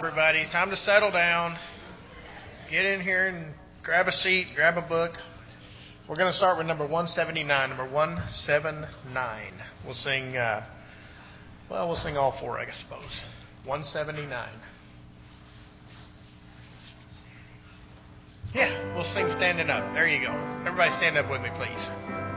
Everybody, it's time to settle down. Get in here and grab a seat, grab a book. We're going to start with number 179. Number 179. We'll sing, we'll sing all four, I suppose. 179. Yeah, we'll sing standing up. There you go. Everybody stand up with me, please.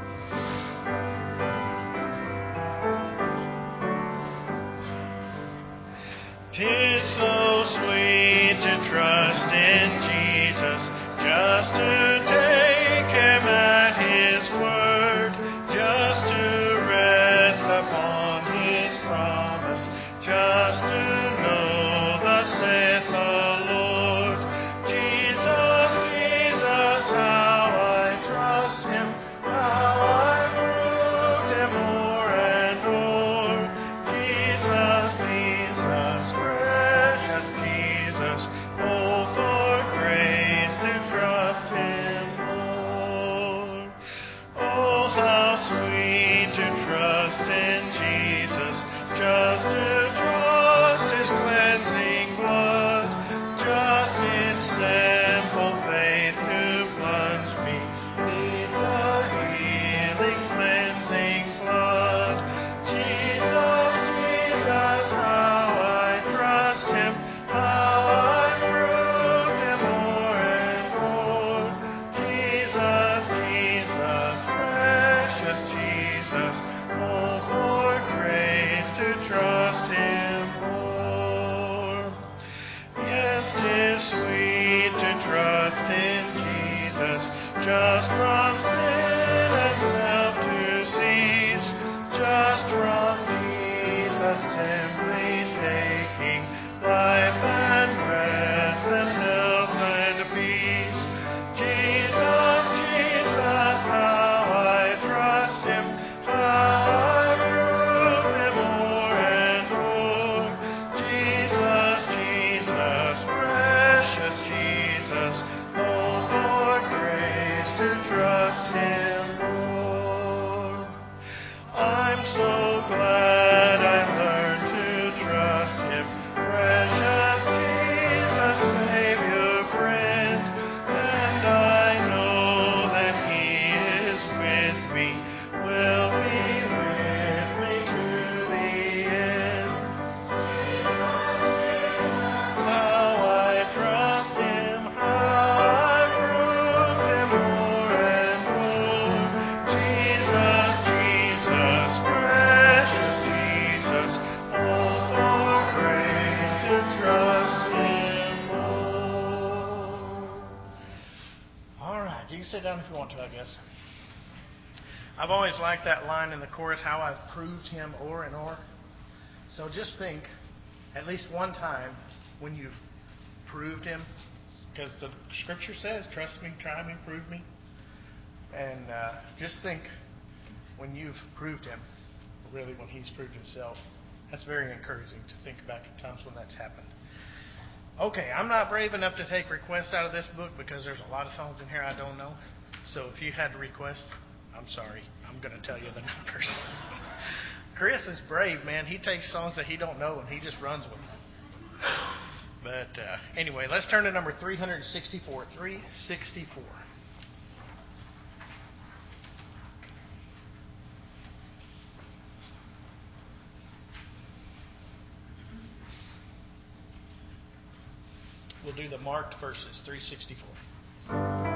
Tis so sweet to trust in Jesus, just to take Him at His word, just to rest upon His promise, just to know thus saith the Lord. Jesus, Jesus, how I trust Him, how I proved Him o'er and o'er. Jesus, Jesus, precious Jesus, oh, for grace to trust Him more. Oh, how sweet to trust in Jesus, just to trust His cleansing blood, just in simple faith to plunge me beneath the healing, cleansing flood. Jesus, Jesus, how I trust Him, how I proved Him o'er and o'er. Jesus, Jesus, precious Jesus, oh, for grace to trust Him more. Yes, 'tis sweet to trust in Jesus, just from sin and self to cease, just from Jesus simply taking life and rest and health and peace. Jesus, Jesus, how I trust Him, how I prove Him o'er and o'er. Jesus, Jesus, precious Jesus, oh, for grace to trust Him more. I'm so glad I learned to trust Him, precious Jesus, Savior, friend, and I know that He is with me, will be with me to the end. How I trust Him, how I proved Him o'er and o'er. Jesus, Jesus, precious Jesus, oh, for grace to trust Him more. All right, you can sit down if you want to, I guess. I've always liked that line in the chorus, how I've proved Him o'er and o'er. So just think, at least one time, when you've proved Him, because the Scripture says, trust me, try me, prove me. And just think when you've proved Him, really when He's proved Himself. That's very encouraging to think back at times when that's happened. Okay, I'm not brave enough to take requests out of this book because there's a lot of songs in here I don't know. So if you had requests, I'm sorry. I'm going to tell you the numbers. Chris is brave, man. He takes songs that he don't know and he just runs with them. But anyway, let's turn to number 364. 364. We'll do the marked verses, 364.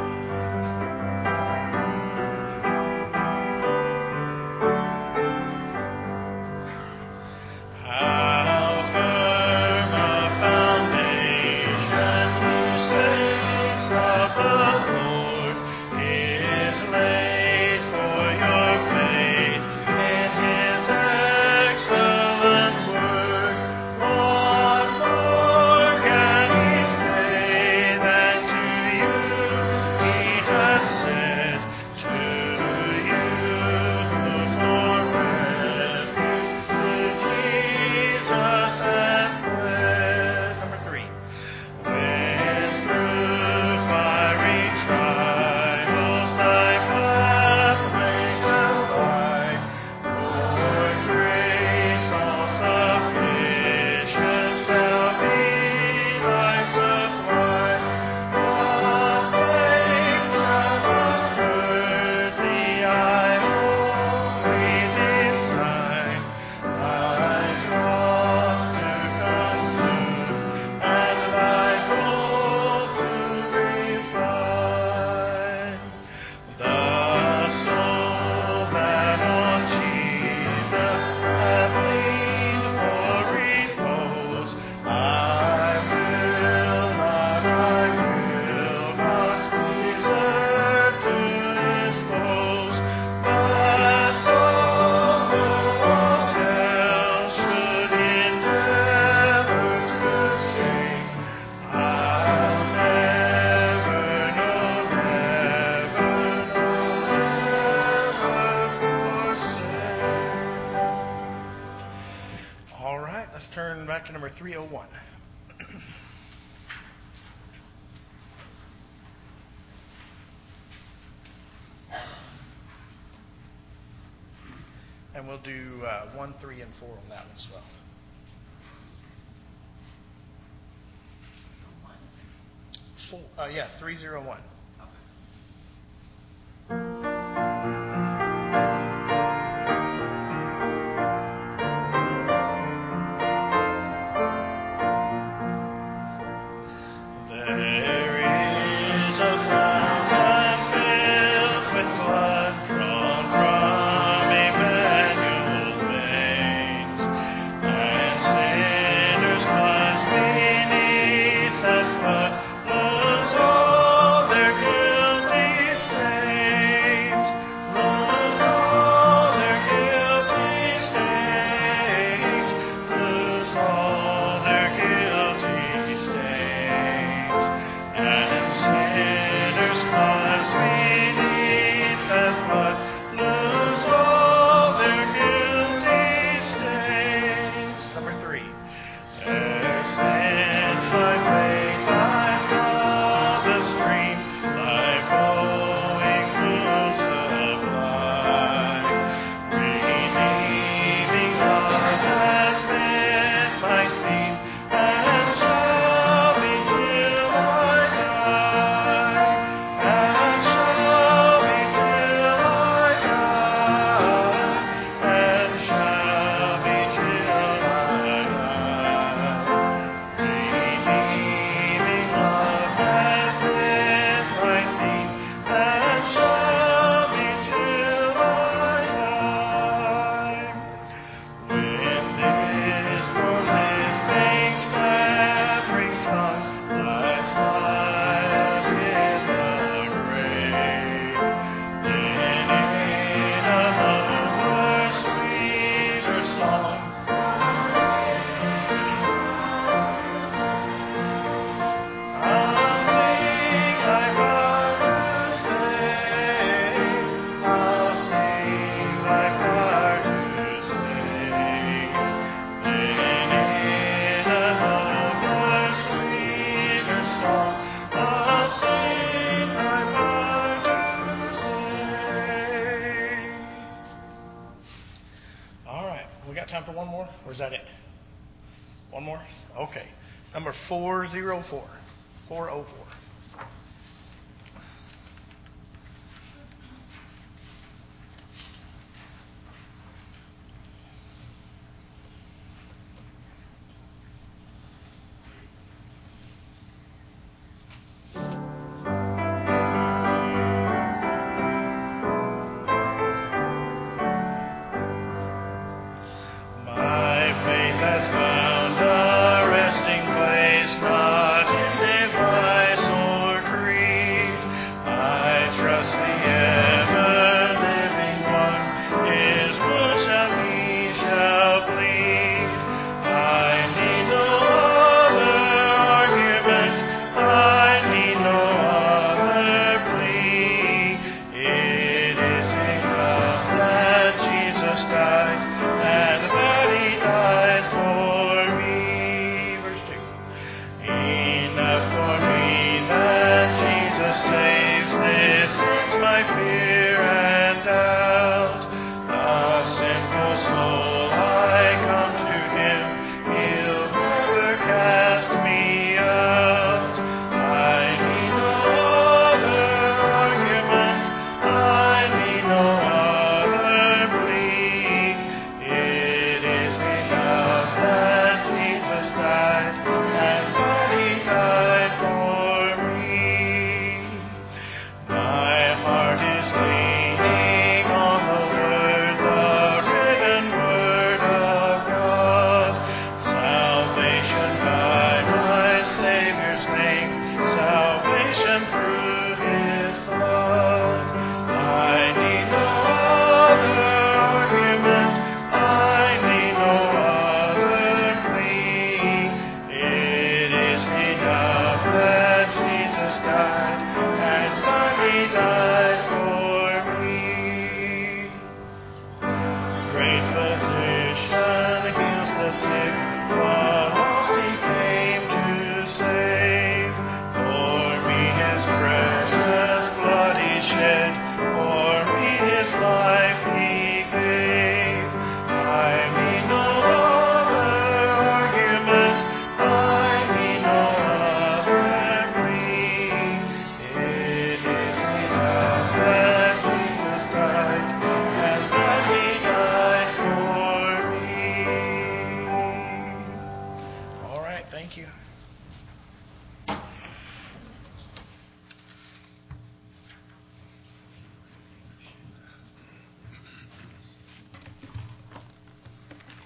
How firm a foundation He saints of the Lord is laid for your faith in His excellent word. What more can He say than to back to number 301. And we'll do 1, 3, and 4 on that one as well. Yeah, 301. Time for one more? Or is that it? One more? Okay. Number 404. 404. Has found a resting place, not in device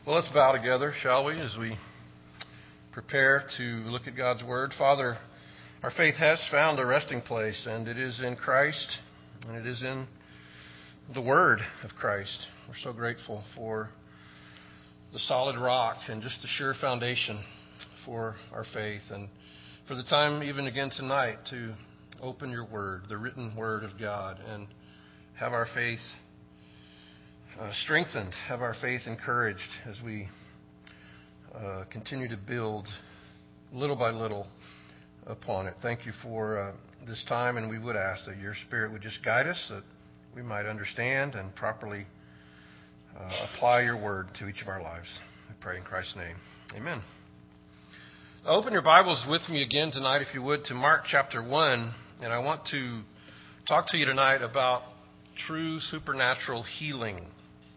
Well, let's bow together, shall we, as we prepare to look at God's Word. Father, our faith has found a resting place, and it is in Christ, and it is in the Word of Christ. We're so grateful for the solid rock and just the sure foundation for our faith, and for the time even again tonight to open your Word, the written Word of God, and have our faith strengthened, have our faith encouraged as we continue to build little by little upon it. Thank you for this time, and we would ask that your Spirit would just guide us, that we might understand and properly apply your word to each of our lives. I pray in Christ's name. Amen. Open your Bibles with me again tonight, if you would, to Mark chapter 1, and I want to talk to you tonight about true supernatural healing.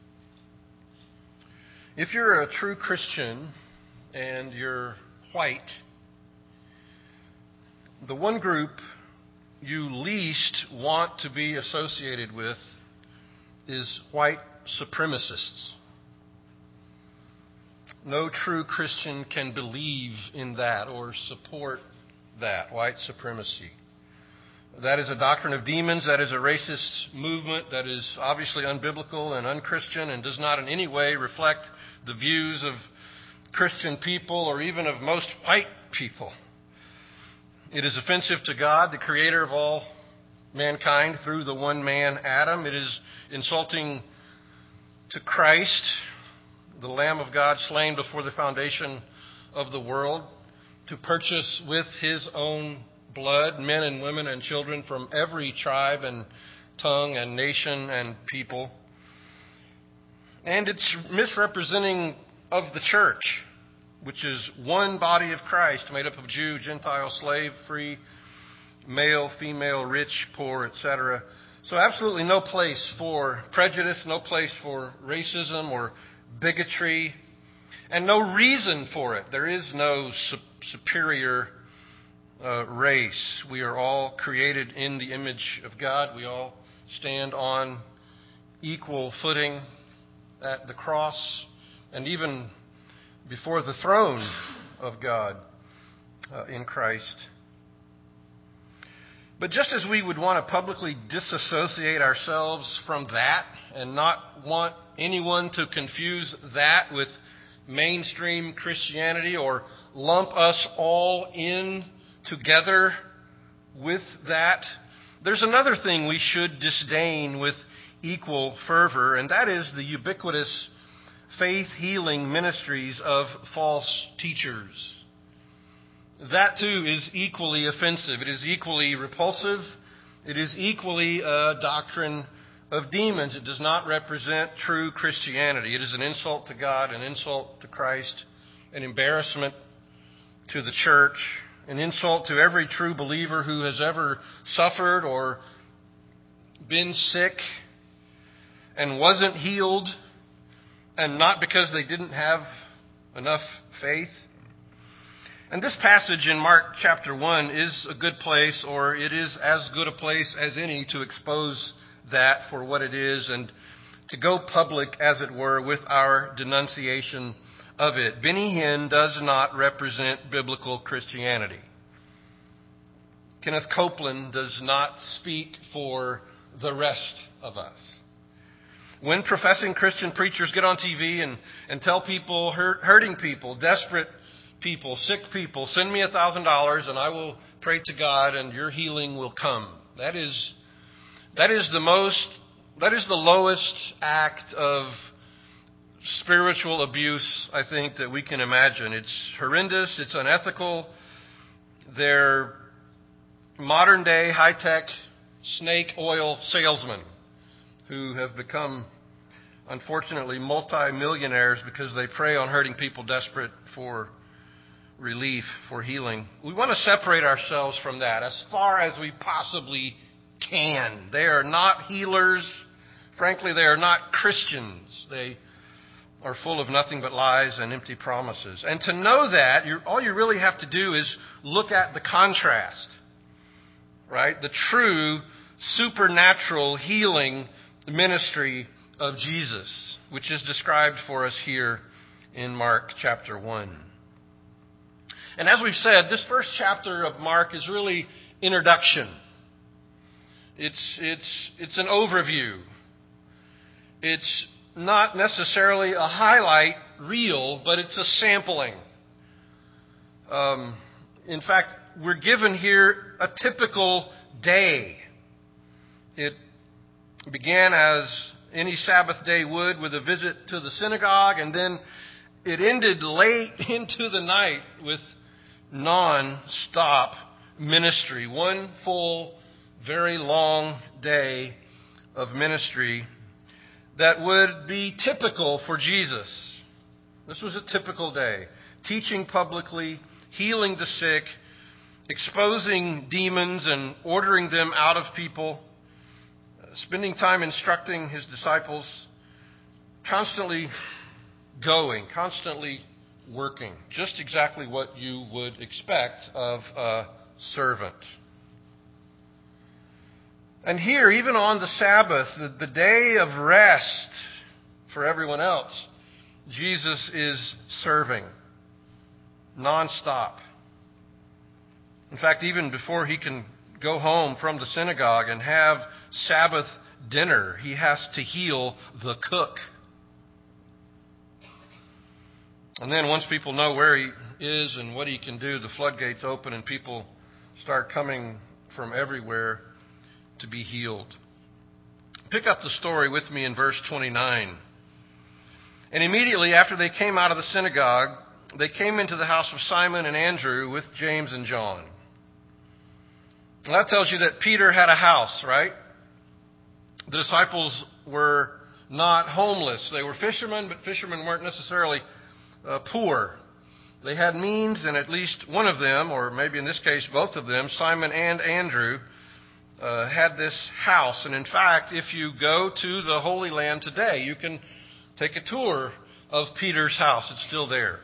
If you're a true Christian and you're white, the one group you least want to be associated with is white supremacists. No true Christian can believe in that or support that, white supremacy. That is a doctrine of demons. That is a racist movement that is obviously unbiblical and unchristian and does not in any way reflect the views of Christian people or even of most white people. It is offensive to God, the creator of all mankind, through the one man, Adam. It is insulting to Christ, the Lamb of God slain before the foundation of the world, to purchase with his own blood men and women and children from every tribe and tongue and nation and people. And it's misrepresenting of the church, which is one body of Christ made up of Jew, Gentile, slave, free, male, female, rich, poor, etc. So absolutely no place for prejudice, no place for racism or bigotry, and no reason for it. There is no superior race. We are all created in the image of God. We all stand on equal footing at the cross and even before the throne of God in Christ. But just as we would want to publicly disassociate ourselves from that and not want anyone to confuse that with mainstream Christianity or lump us all in together with that, there's another thing we should disdain with equal fervor, and that is the ubiquitous faith-healing ministries of false teachers. That too is equally offensive. It is equally repulsive. It is equally a doctrine of demons. It does not represent true Christianity. It is an insult to God, an insult to Christ, an embarrassment to the church, an insult to every true believer who has ever suffered or been sick and wasn't healed, and not because they didn't have enough faith. And this passage in Mark chapter 1 is a good place, or it is as good a place as any to expose that for what it is and to go public, as it were, with our denunciation of it. Benny Hinn does not represent biblical Christianity. Kenneth Copeland does not speak for the rest of us. When professing Christian preachers get on TV and tell people, hurting people, desperate people, sick people, send me $1,000 and I will pray to God and your healing will come. That is the lowest act of spiritual abuse, I think, that we can imagine. It's horrendous. It's unethical. They're modern day high-tech snake oil salesmen who have become, unfortunately, multi-millionaires because they prey on hurting people desperate for relief, for healing. We want to separate ourselves from that as far as we possibly can. They are not healers. Frankly, they are not Christians. They are full of nothing but lies and empty promises. And to know that, all you really have to do is look at the contrast, right? The true supernatural healing ministry of Jesus, which is described for us here in Mark chapter 1. And as we've said, this first chapter of Mark is really introduction. It's an overview. It's not necessarily a highlight reel, but it's a sampling. In fact, we're given here a typical day. It began as any Sabbath day would, with a visit to the synagogue, and then it ended late into the night with non-stop ministry. One full, very long day of ministry that would be typical for Jesus. This was a typical day. Teaching publicly, healing the sick, exposing demons and ordering them out of people, spending time instructing his disciples, constantly going, constantly working. Just exactly what you would expect of a servant. And here, even on the Sabbath, the day of rest for everyone else, Jesus is serving nonstop. In fact, even before he can go home from the synagogue and have Sabbath dinner, he has to heal the cook. And then once people know where he is and what he can do, the floodgates open and people start coming from everywhere to be healed. Pick up the story with me in verse 29. And immediately after they came out of the synagogue, they came into the house of Simon and Andrew with James and John. And that tells you that Peter had a house, right? The disciples were not homeless. They were fishermen, but fishermen weren't necessarily poor. They had means, and at least one of them, or maybe in this case both of them, Simon and Andrew, had this house. And in fact, if you go to the Holy Land today, you can take a tour of Peter's house. It's still there.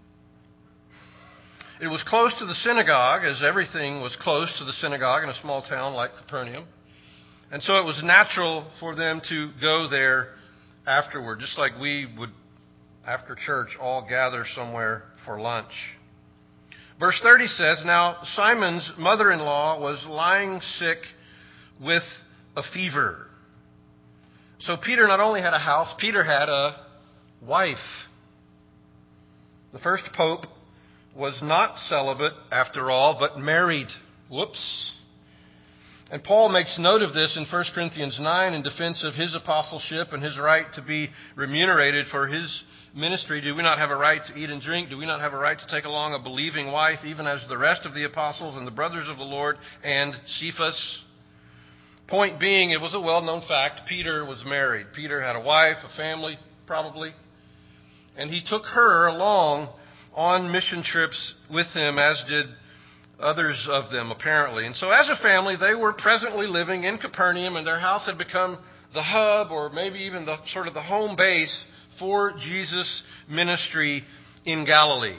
It was close to the synagogue, as everything was close to the synagogue in a small town like Capernaum. And so it was natural for them to go there afterward, just like we would, after church, all gather somewhere for lunch. Verse 30 says, Now Simon's mother-in-law was lying sick with a fever. So Peter not only had a house, Peter had a wife. The first pope was not celibate, after all, but married. Whoops. And Paul makes note of this in 1 Corinthians 9 in defense of his apostleship and his right to be remunerated for his ministry. Do we not have a right to eat and drink? Do we not have a right to take along a believing wife, even as the rest of the apostles and the brothers of the Lord and Cephas? Point being, it was a well-known fact, Peter was married. Peter had a wife, a family, probably. And he took her along on mission trips with him, as did others of them, apparently. And so as a family, they were presently living in Capernaum, and their house had become the hub, or maybe even the sort of the home base for Jesus' ministry in Galilee.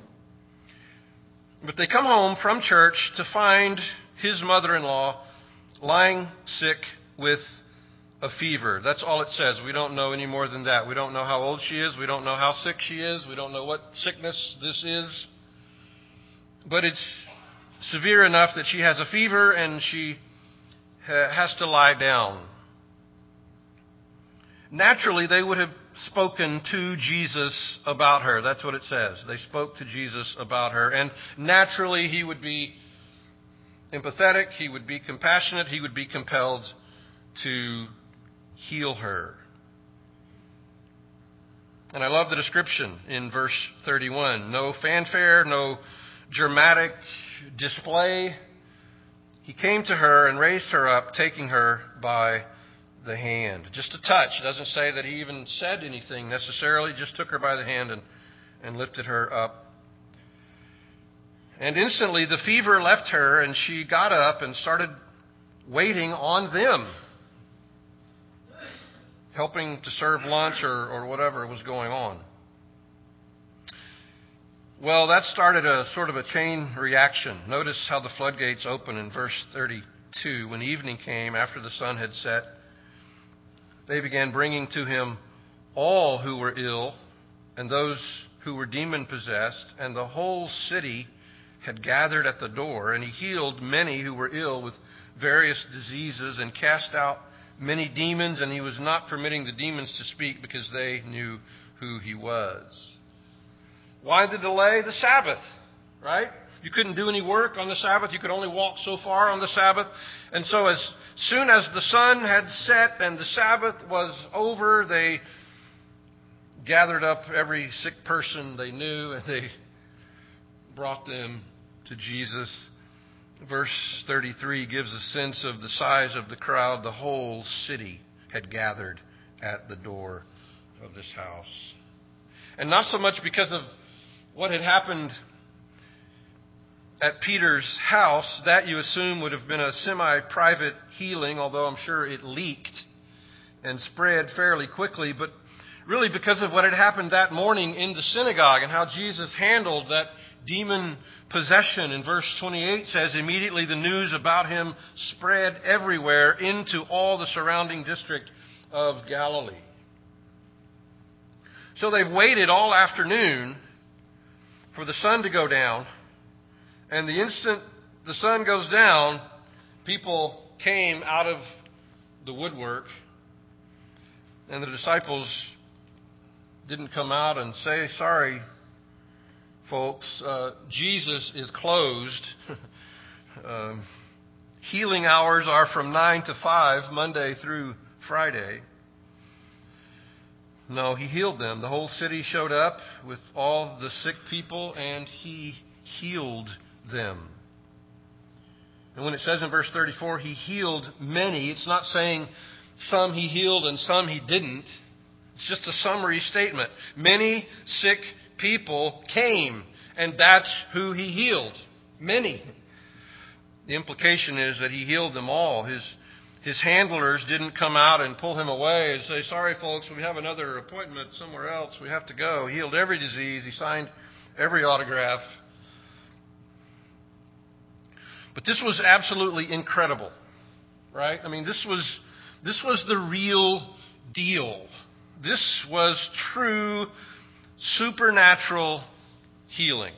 But they come home from church to find his mother-in-law lying sick with a fever. That's all it says. We don't know any more than that. We don't know how old she is. We don't know how sick she is. We don't know what sickness this is. But it's severe enough that she has a fever and she has to lie down. Naturally, they would have spoken to Jesus about her. That's what it says. They spoke to Jesus about her. And naturally, he would be empathetic. He would be compassionate. He would be compelled to heal her. And I love the description in verse 31. No fanfare, no dramatic display. He came to her and raised her up, taking her by the hand. Just a touch. It doesn't say that he even said anything necessarily. Just took her by the hand and lifted her up. And instantly the fever left her, and she got up and started waiting on them, helping to serve lunch or whatever was going on. Well, that started a sort of a chain reaction. Notice how the floodgates open in verse 32. When evening came, after the sun had set, they began bringing to him all who were ill and those who were demon-possessed, and the whole city had gathered at the door, and he healed many who were ill with various diseases and cast out many demons, and he was not permitting the demons to speak because they knew who he was. Why the delay? The Sabbath, right? You couldn't do any work on the Sabbath. You could only walk so far on the Sabbath. And so as soon as the sun had set and the Sabbath was over, they gathered up every sick person they knew and they brought them to Jesus. Verse 33 gives a sense of the size of the crowd. The whole city had gathered at the door of this house. And not so much because of what had happened at Peter's house. That, you assume, would have been a semi-private healing, although I'm sure it leaked and spread fairly quickly. But really because of what had happened that morning in the synagogue and how Jesus handled that demon possession. In verse 28 says, immediately the news about him spread everywhere into all the surrounding district of Galilee. So they've waited all afternoon for the sun to go down. And the instant the sun goes down, people came out of the woodwork. And the disciples didn't come out and say, sorry, folks, Jesus is closed. Healing hours are from 9 to 5, Monday through Friday. No, he healed them. The whole city showed up with all the sick people, and he healed them. And when it says in verse 34, he healed many, it's not saying some he healed and some he didn't. It's just a summary statement. Many sick people came, and that's who he healed. Many. The implication is that he healed them all. His handlers didn't come out and pull him away and say, sorry folks, we have another appointment somewhere else. We have to go. He healed every disease. He signed every autograph. But this was absolutely incredible, right? I mean, this was the real deal. This was true supernatural healing.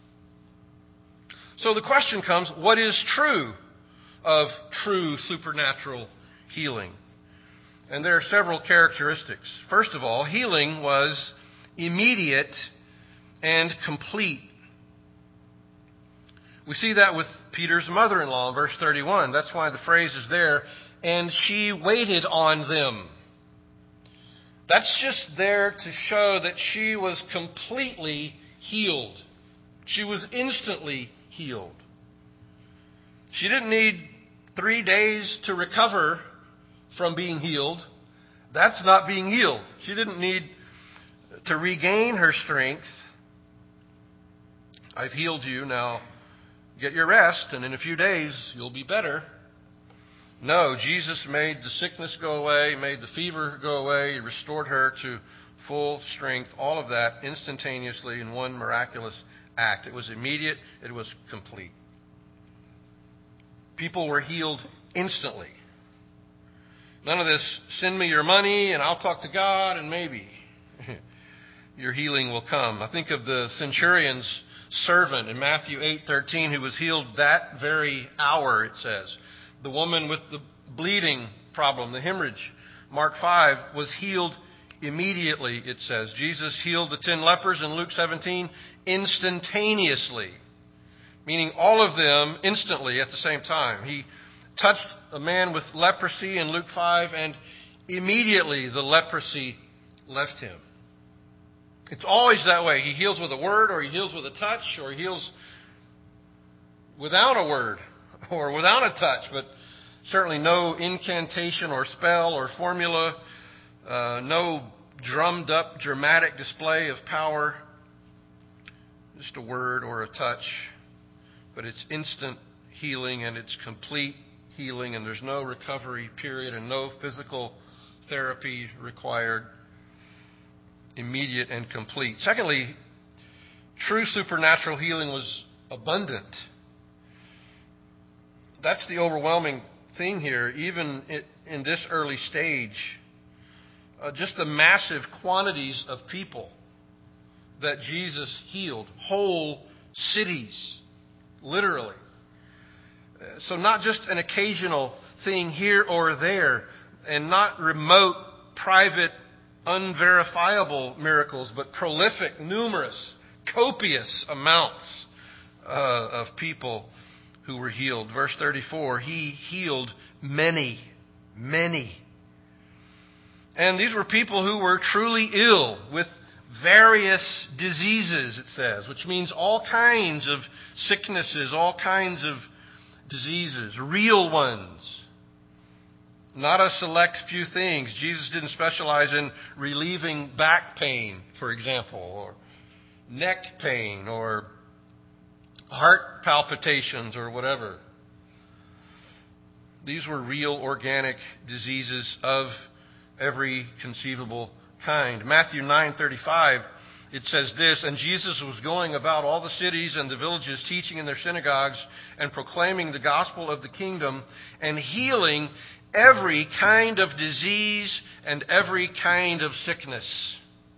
So the question comes, what is true of true supernatural healing? And there are several characteristics. First of all, healing was immediate and complete. We see that with Peter's mother-in-law in verse 31. That's why the phrase is there, and she waited on them. That's just there to show that she was completely healed. She was instantly healed. She didn't need 3 days to recover from being healed. That's not being healed. She didn't need to regain her strength. I've healed you, now get your rest, and in a few days you'll be better. No, Jesus made the sickness go away, made the fever go away, he restored her to full strength, all of that instantaneously in one miraculous act. It was immediate, it was complete. People were healed instantly. None of this, send me your money and I'll talk to God and maybe your healing will come. I think of the centurion's servant in Matthew 8:13 who was healed that very hour, it says. The woman with the bleeding problem, the hemorrhage, Mark 5, was healed immediately, it says. Jesus healed the 10 lepers in Luke 17 instantaneously, meaning all of them instantly at the same time. He touched a man with leprosy in Luke 5, and immediately the leprosy left him. It's always that way. He heals with a word, or he heals with a touch, or he heals without a word or without a touch, but certainly no incantation or spell or formula, no drummed up dramatic display of power, just a word or a touch. But it's instant healing and it's complete healing, and there's no recovery period and no physical therapy required. Immediate and complete. Secondly, true supernatural healing was abundant. That's the overwhelming thing here, even in this early stage. Just the massive quantities of people that Jesus healed. Whole cities, literally. So not just an occasional thing here or there, and not remote, private, unverifiable miracles, but prolific, numerous, copious amounts of people who were healed. Verse 34, He healed many. And these were people who were truly ill with various diseases, it says, which means all kinds of sicknesses, all kinds of diseases, real ones. Not a select few things. Jesus didn't specialize in relieving back pain, for example, or neck pain, or heart palpitations, or whatever. These were real organic diseases of every conceivable kind. Matthew 9:35, it says this, And Jesus was going about all the cities and the villages, teaching in their synagogues and proclaiming the gospel of the kingdom and healing every kind of disease and every kind of sickness.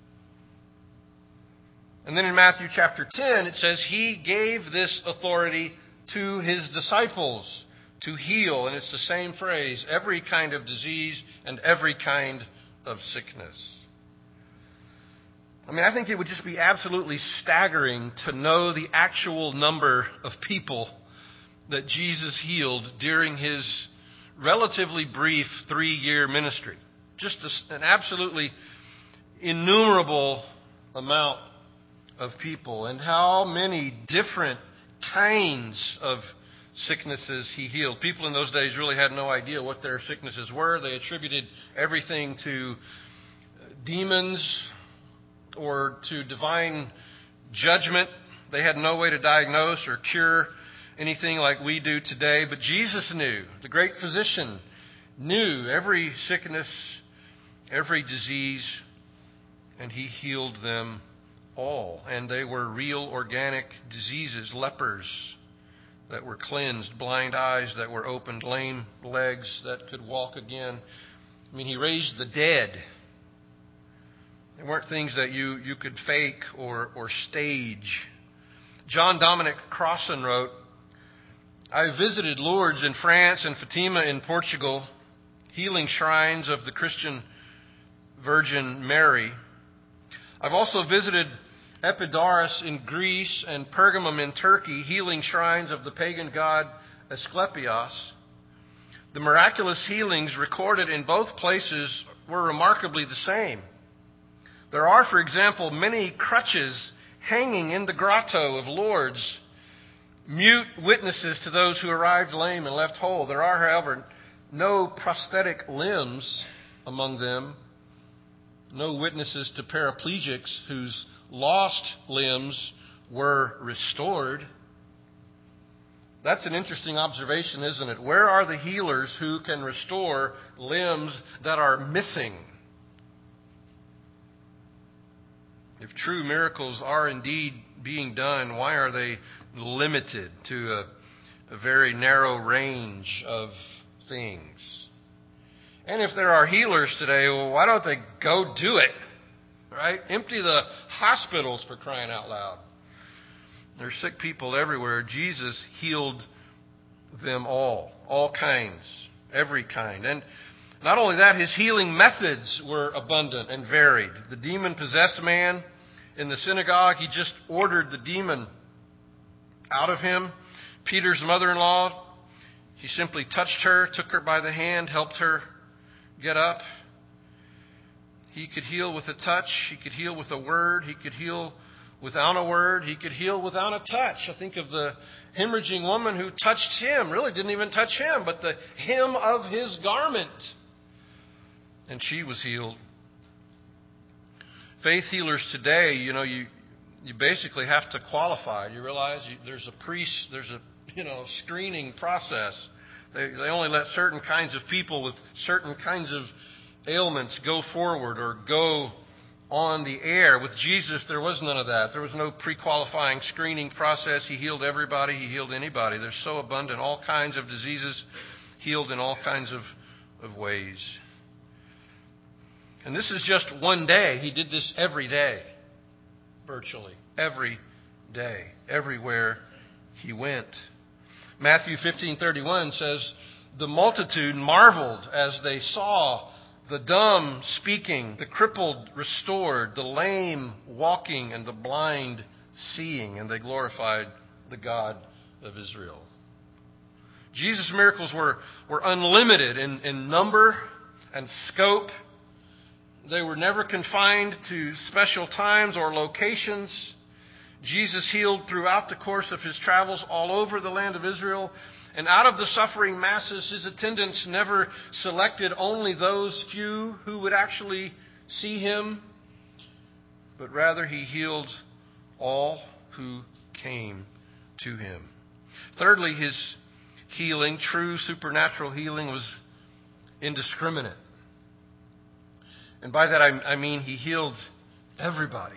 And then in Matthew chapter 10, it says He gave this authority to His disciples to heal. And it's the same phrase, every kind of disease and every kind of sickness. I mean, I think it would just be absolutely staggering to know the actual number of people that Jesus healed during His relatively brief 3-year ministry. Just an absolutely innumerable amount of people, and how many different kinds of sicknesses He healed. People in those days really had no idea what their sicknesses were. They attributed everything to demons or to divine judgment. They had no way to diagnose or cure anything like we do today. But Jesus knew, the great physician knew every sickness, every disease, and He healed them all. And they were real organic diseases, lepers that were cleansed, blind eyes that were opened, lame legs that could walk again. I mean, He raised the dead. They weren't things that you could fake or stage. John Dominic Crossan wrote, I visited Lourdes in France and Fatima in Portugal, healing shrines of the Christian Virgin Mary. I've also visited Epidaurus in Greece and Pergamum in Turkey, healing shrines of the pagan god Asclepios. The miraculous healings recorded in both places were remarkably the same. There are, for example, many crutches hanging in the grotto of Lourdes, mute witnesses to those who arrived lame and left whole. There are, however, no prosthetic limbs among them, no witnesses to paraplegics whose lost limbs were restored. That's an interesting observation, isn't it? Where are the healers who can restore limbs that are missing? If true miracles are indeed being done, why are they limited to a very narrow range of things? And if there are healers today, well, why don't they go do it? Right? Empty the hospitals, for crying out loud. There's sick people everywhere. Jesus healed them all kinds, every kind. And not only that, His healing methods were abundant and varied. The demon-possessed man in the synagogue, He just ordered the demon out of him. Peter's mother-in-law, He simply touched her, took her by the hand, helped her get up. He could heal with a touch. He could heal with a word. He could heal without a word. He could heal without a touch. I think of the hemorrhaging woman who touched Him. Really didn't even touch Him, but the hem of His garment. And she was healed. Faith healers today, you basically have to qualify. You realize there's a screening process. They only let certain kinds of people with certain kinds of ailments go forward or go on the air. With Jesus, there was none of that. There was no pre-qualifying screening process. He healed everybody. He healed anybody. They're so abundant. All kinds of diseases healed in all kinds of ways. And this is just one day. He did this every day. virtually every day, everywhere he went. Matthew 15:31 says, "The multitude marveled as they saw the dumb speaking, the crippled restored, the lame walking, and the blind seeing, and they glorified the God of Israel." Jesus' miracles were unlimited in number and scope. They were never confined to special times or locations. Jesus healed throughout the course of his travels all over the land of Israel. And out of the suffering masses, his attendants never selected only those few who would actually see him, but rather he healed all who came to him. Thirdly, his healing, true supernatural healing, was indiscriminate. And by that I mean he healed everybody.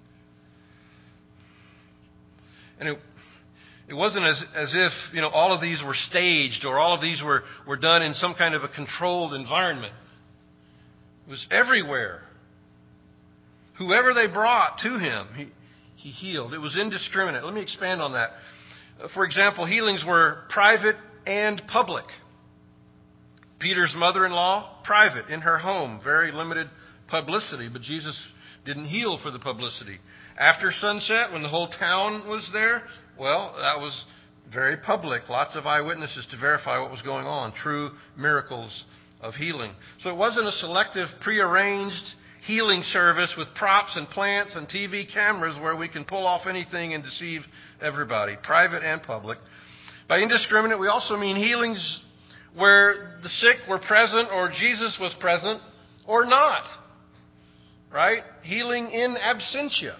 And it wasn't as if, all of these were staged or all of these were done in some kind of a controlled environment. It was everywhere. Whoever they brought to him, he healed. It was indiscriminate. Let me expand on that. For example, healings were private and public. Peter's mother-in-law, private, in her home, very limited publicity, but Jesus didn't heal for the publicity. After sunset, when the whole town was there, well, that was very public. Lots of eyewitnesses to verify what was going on. True miracles of healing. So it wasn't a selective, prearranged healing service with props and plants and TV cameras where we can pull off anything and deceive everybody. Private and public. By indiscriminate, we also mean healings where the sick were present or Jesus was present or not. Right? Healing in absentia.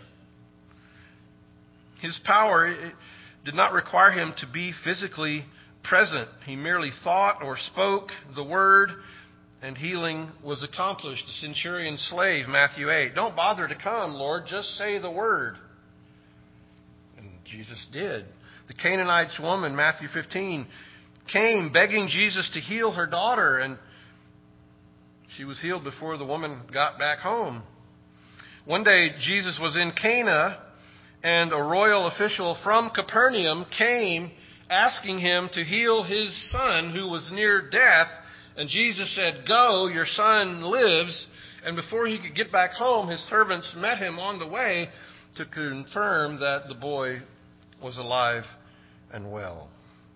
His power did not require him to be physically present. He merely thought or spoke the word, and healing was accomplished. The centurion's slave, Matthew 8. "Don't bother to come, Lord. Just say the word." And Jesus did. The Canaanite woman, Matthew 15, came begging Jesus to heal her daughter, and she was healed before the woman got back home. One day, Jesus was in Cana, and a royal official from Capernaum came asking him to heal his son who was near death. And Jesus said, "Go, your son lives." And before he could get back home, his servants met him on the way to confirm that the boy was alive and well.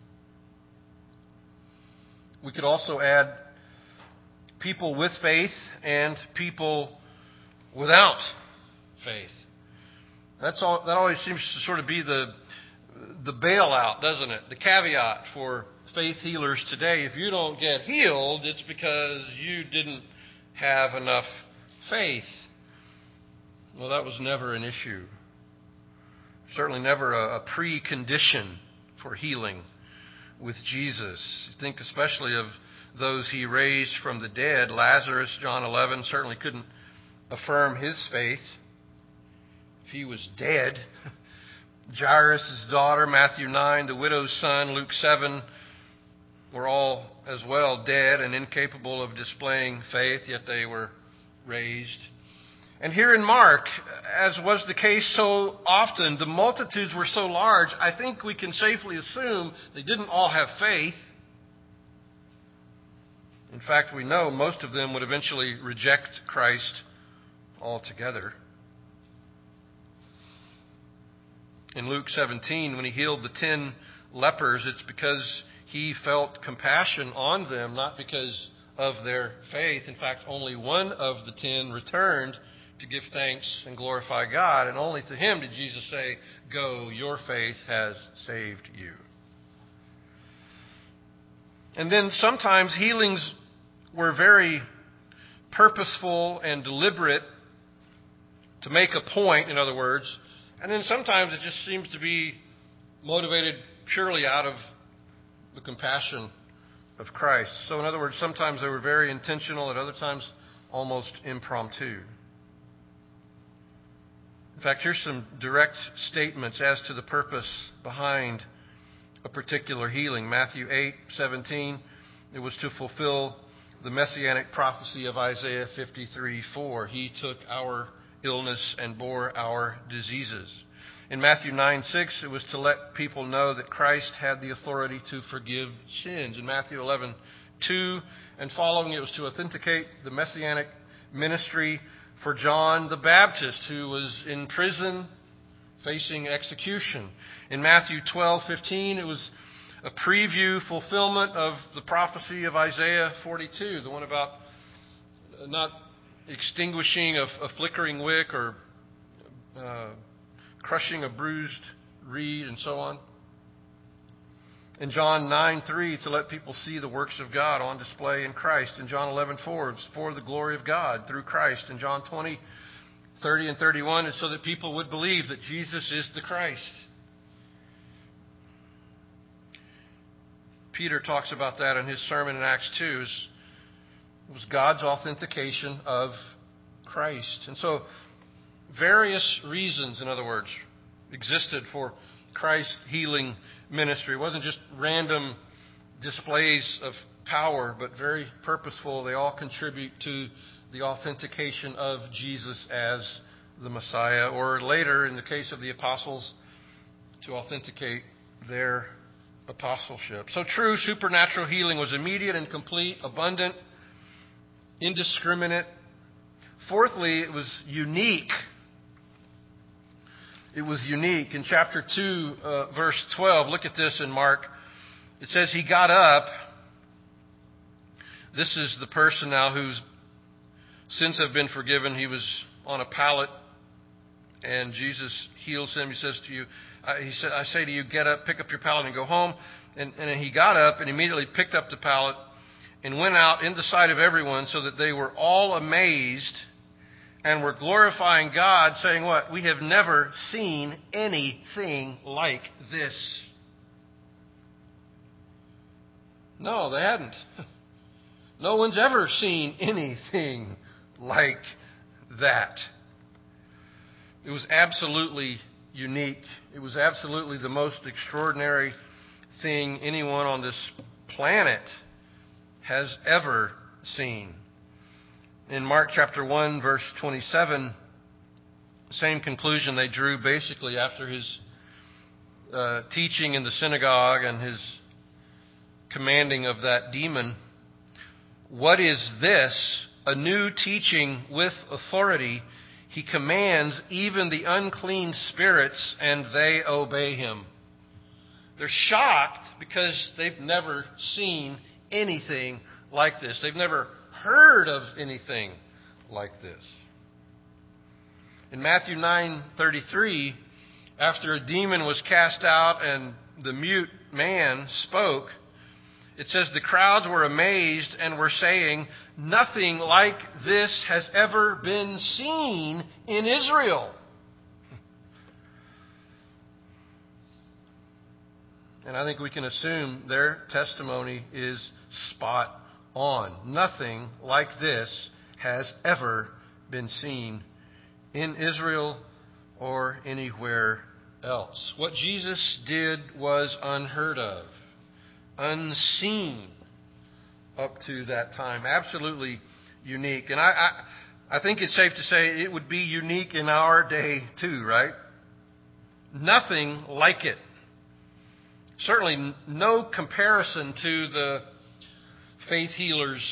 We could also add people with faith and people without faith. That always seems to sort of be the bailout, doesn't it? The caveat for faith healers today. If you don't get healed, it's because you didn't have enough faith. Well, that was never an issue. Certainly never a precondition for healing with Jesus. Think especially of those he raised from the dead. Lazarus, John 11, certainly couldn't affirm his faith if he was dead. Jairus' daughter, Matthew 9, the widow's son, Luke 7, were all as well dead and incapable of displaying faith, yet they were raised. And here in Mark, as was the case so often, the multitudes were so large, I think we can safely assume they didn't all have faith. In fact, we know most of them would eventually reject Christ altogether. In Luke 17, when he healed the 10 lepers, it's because he felt compassion on them, not because of their faith. In fact, only one of the 10 returned to give thanks and glorify God, and only to him did Jesus say, "Go, your faith has saved you." And then sometimes healings were very purposeful and deliberate to make a point, in other words. And then sometimes it just seems to be motivated purely out of the compassion of Christ. So in other words, sometimes they were very intentional, at other times almost impromptu. In fact, here's some direct statements as to the purpose behind a particular healing. Matthew 8:17, it was to fulfill the messianic prophecy of Isaiah 53:4. He took our illness and bore our diseases. In Matthew 9:6, it was to let people know that Christ had the authority to forgive sins. In Matthew 11:2 and following, it was to authenticate the messianic ministry for John the Baptist, who was in prison facing execution. In Matthew 12:15, it was a preview fulfillment of the prophecy of Isaiah 42, the one about not extinguishing a flickering wick or crushing a bruised reed and so on. In John 9:3, to let people see the works of God on display in Christ. In John 11:4, it's for the glory of God through Christ. In John 20:30 and 31, it's so that people would believe that Jesus is the Christ. Peter talks about that in his sermon in Acts 2. It was God's authentication of Christ. And so various reasons, in other words, existed for Christ's healing ministry. It wasn't just random displays of power, but very purposeful. They all contribute to the authentication of Jesus as the Messiah, or later, in the case of the apostles, to authenticate their apostleship. So true supernatural healing was immediate and complete, abundant, indiscriminate. Fourthly, it was unique. It was unique. In chapter 2, verse 12, look at this in Mark. It says, he got up. This is the person now whose sins have been forgiven. He was on a pallet, and Jesus heals him. He says to you, I say to you, get up, pick up your pallet, and go home. And he got up and immediately picked up the pallet and went out in the sight of everyone, so that they were all amazed and were glorifying God, saying what? We have never seen anything like this. No, they hadn't. No one's ever seen anything like that. It was absolutely unique. It was absolutely the most extraordinary thing anyone on this planet has ever seen. In Mark chapter 1, verse 27, same conclusion they drew basically after his teaching in the synagogue and his commanding of that demon. What is this? A new teaching with authority. He commands even the unclean spirits, and they obey him. They're shocked because they've never seen anything like this. They've never heard of anything like this. In Matthew 9:33, after a demon was cast out and the mute man spoke, it says the crowds were amazed and were saying, nothing like this has ever been seen in Israel. And I think we can assume their testimony is spot on. Nothing like this has ever been seen in Israel or anywhere else. What Jesus did was unheard of, unseen up to that time. Absolutely unique. And I think it's safe to say it would be unique in our day too, right? Nothing like it. Certainly no comparison to the faith healers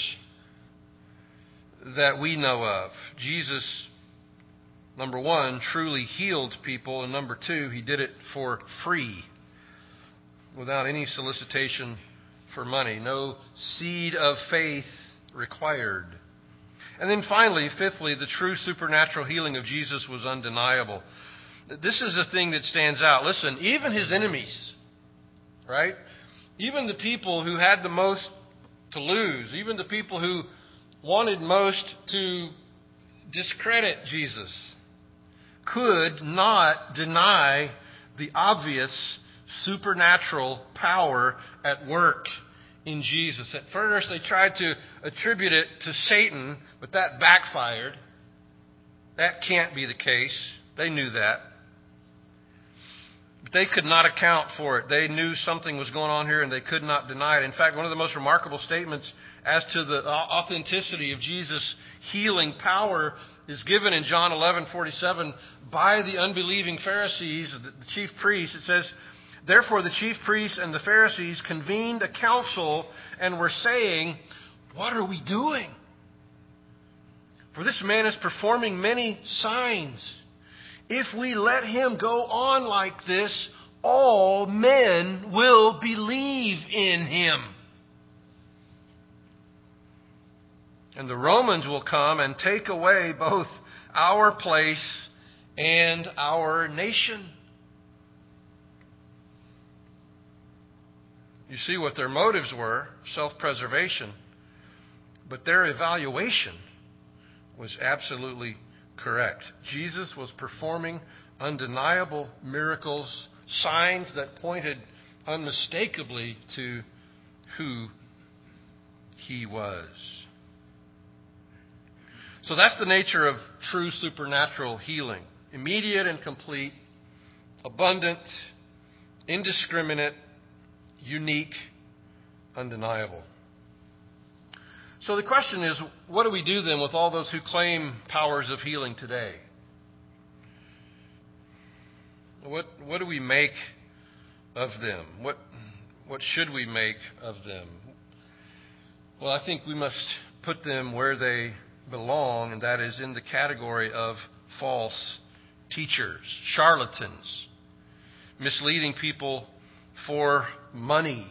that we know of. Jesus, number one, truly healed people, and number two, he did it for free, without any solicitation for money. No seed of faith required. And then finally, fifthly, the true supernatural healing of Jesus was undeniable. This is the thing that stands out. Listen, even his enemies, right? Even the people who had the most to lose, even the people who wanted most to discredit Jesus, could not deny the obvious supernatural power at work in Jesus. At first, they tried to attribute it to Satan, but that backfired. That can't be the case. They knew that. But they could not account for it. They knew something was going on here, and they could not deny it. In fact, one of the most remarkable statements as to the authenticity of Jesus' healing power is given in John 11:47 by the unbelieving Pharisees, the chief priests. It says, "Therefore the chief priests and the Pharisees convened a council and were saying, 'What are we doing? For this man is performing many signs. If we let him go on like this, all men will believe in him. And the Romans will come and take away both our place and our nation.'" You see what their motives were, self-preservation. But their evaluation was absolutely correct. Jesus was performing undeniable miracles, signs that pointed unmistakably to who he was. So that's the nature of true supernatural healing. Immediate and complete, abundant, indiscriminate, unique, undeniable. So the question is, what do we do then with all those who claim powers of healing today? What do we make of them? What should we make of them? Well, I think we must put them where they belong, and that is in the category of false teachers, charlatans, misleading people for money.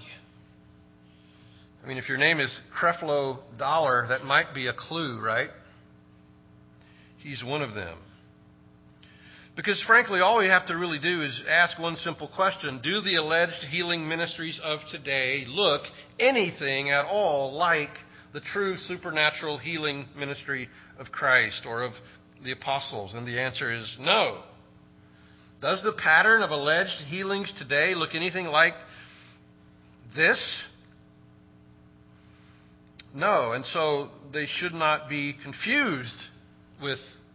I mean, if your name is Creflo Dollar, that might be a clue, right? He's one of them. Because frankly, all we have to really do is ask one simple question. Do the alleged healing ministries of today look anything at all like the true supernatural healing ministry of Christ or of the apostles? And the answer is no. Does the pattern of alleged healings today look anything like this? No, and so they should not be confused with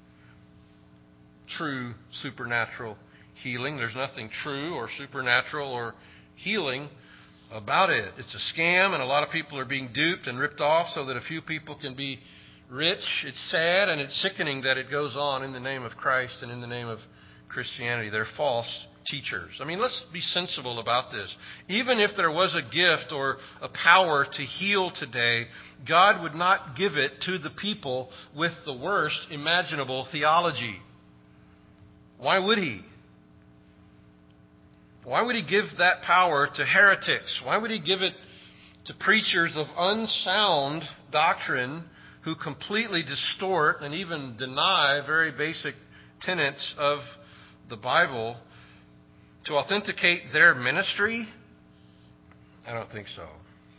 true supernatural healing. There's nothing true or supernatural or healing about it. It's a scam, and a lot of people are being duped and ripped off so that a few people can be rich. It's sad and it's sickening that it goes on in the name of Christ and in the name of Christianity. They're false teachers. I mean, let's be sensible about this. Even if there was a gift or a power to heal today, God would not give it to the people with the worst imaginable theology. Why would He? Why would He give that power to heretics? Why would He give it to preachers of unsound doctrine who completely distort and even deny very basic tenets of the Bible to authenticate their ministry? I don't think so.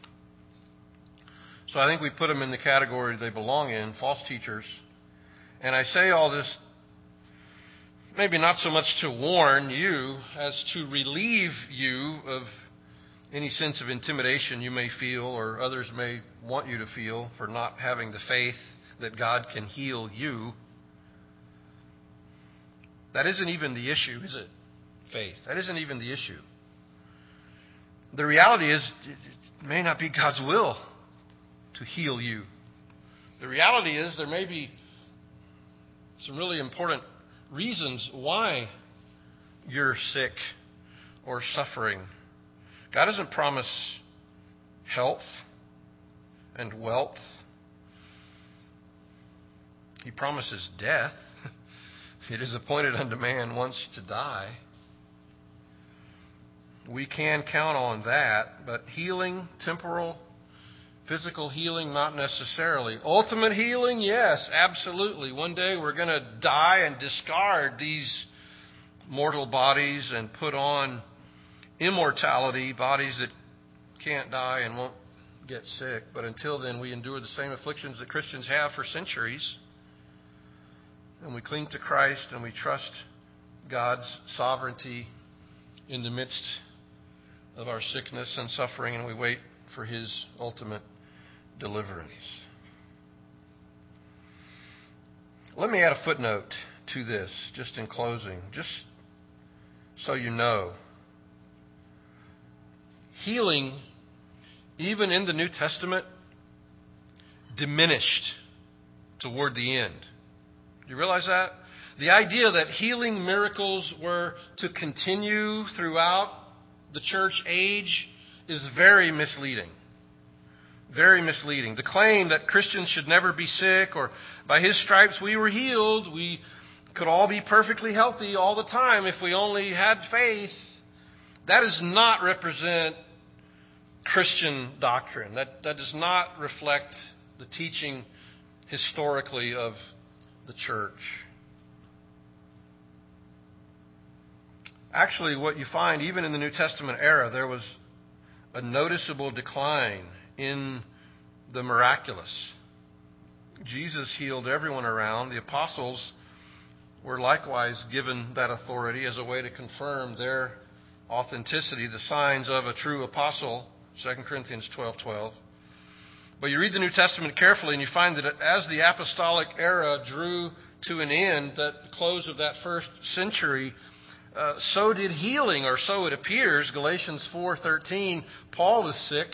So I think we put them in the category they belong in, false teachers. And I say all this maybe not so much to warn you as to relieve you of any sense of intimidation you may feel or others may want you to feel for not having the faith that God can heal you. That isn't even the issue, is it? Faith. That isn't even the issue. The reality is, it may not be God's will to heal you. The reality is, there may be some really important reasons why you're sick or suffering. God doesn't promise health and wealth. He promises death. It is appointed unto man once to die. We can count on that, but healing, temporal, physical healing, not necessarily. Ultimate healing, yes, absolutely. One day we're going to die and discard these mortal bodies and put on immortality, bodies that can't die and won't get sick. But until then, we endure the same afflictions that Christians have for centuries. And we cling to Christ and we trust God's sovereignty in the midst of our sickness and suffering, and we wait for His ultimate deliverance. Let me add a footnote to this, just in closing, just so you know. healing, even in the New Testament, diminished toward the end. Do you realize that? The idea that healing miracles were to continue throughout the church age is very misleading. Very misleading. The claim that Christians should never be sick, or by His stripes we were healed, we could all be perfectly healthy all the time if we only had faith, that does not represent Christian doctrine. That does not reflect the teaching historically of the church. Actually, what you find, even in the New Testament era, there was a noticeable decline in the miraculous. Jesus healed everyone around. The apostles were likewise given that authority as a way to confirm their authenticity, the signs of a true apostle, 2 Corinthians 12:12. But you read the New Testament carefully and you find that as the apostolic era drew to an end, that the close of that first century, so did healing, or so it appears. Galatians 4:13, Paul is sick,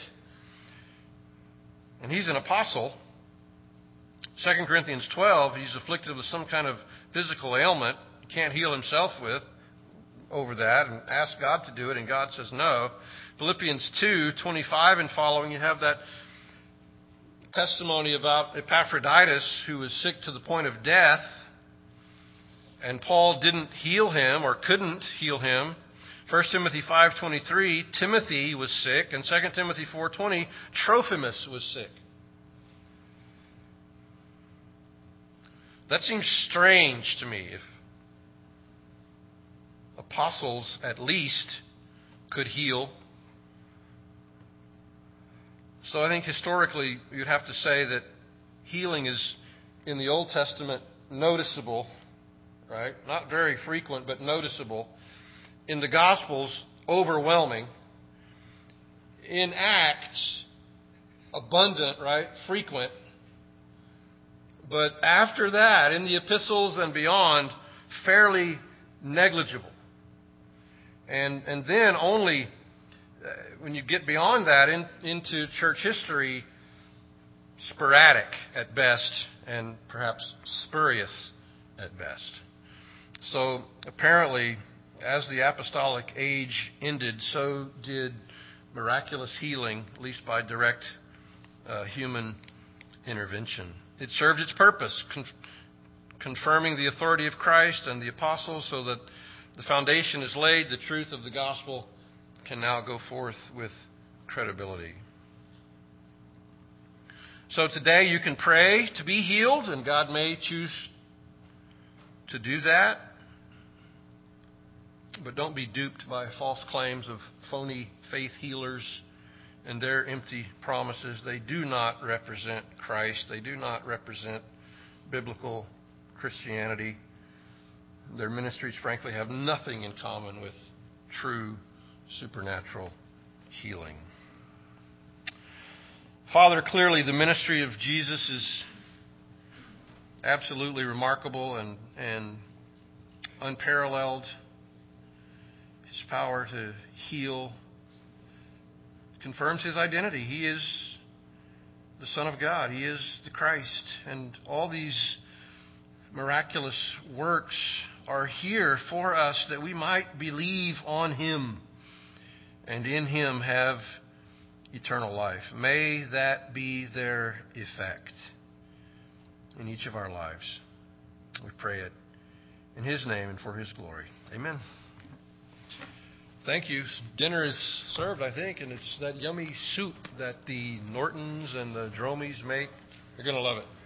and he's an apostle. 2 Corinthians 12, he's afflicted with some kind of physical ailment, he can't heal himself with, over that, and ask God to do it, and God says no. Philippians 2:25 and following, you have that testimony about Epaphroditus, who was sick to the point of death, and Paul didn't heal him, or couldn't heal him. 1 Timothy 5:23, Timothy was sick, and 2 Timothy 4:20, Trophimus was sick. That seems strange to me. If apostles at least could heal. So I think historically you'd have to say that healing is, in the Old Testament, noticeable, right? Not very frequent, but noticeable. In the Gospels, overwhelming. In Acts, abundant, right? Frequent. But after that, in the epistles and beyond, fairly negligible. And then only when you get beyond that into church history, sporadic at best, and perhaps spurious at best. So apparently, as the apostolic age ended, so did miraculous healing, at least by direct human intervention. It served its purpose, confirming the authority of Christ and the apostles, so that the foundation is laid, the truth of the gospel can now go forth with credibility. So today you can pray to be healed, and God may choose to do that. But don't be duped by false claims of phony faith healers and their empty promises. They do not represent Christ. They do not represent biblical Christianity. Their ministries, frankly, have nothing in common with true supernatural healing. Father, clearly the ministry of Jesus is absolutely remarkable and unparalleled. His power to heal confirms His identity. He is the Son of God. He is the Christ. And all these miraculous works are here for us that we might believe on Him and in Him have eternal life. May that be their effect in each of our lives. We pray it in His name and for His glory. Amen. Thank you. Dinner is served, I think, and it's that yummy soup that the Nortons and the Dromies make. You're going to love it.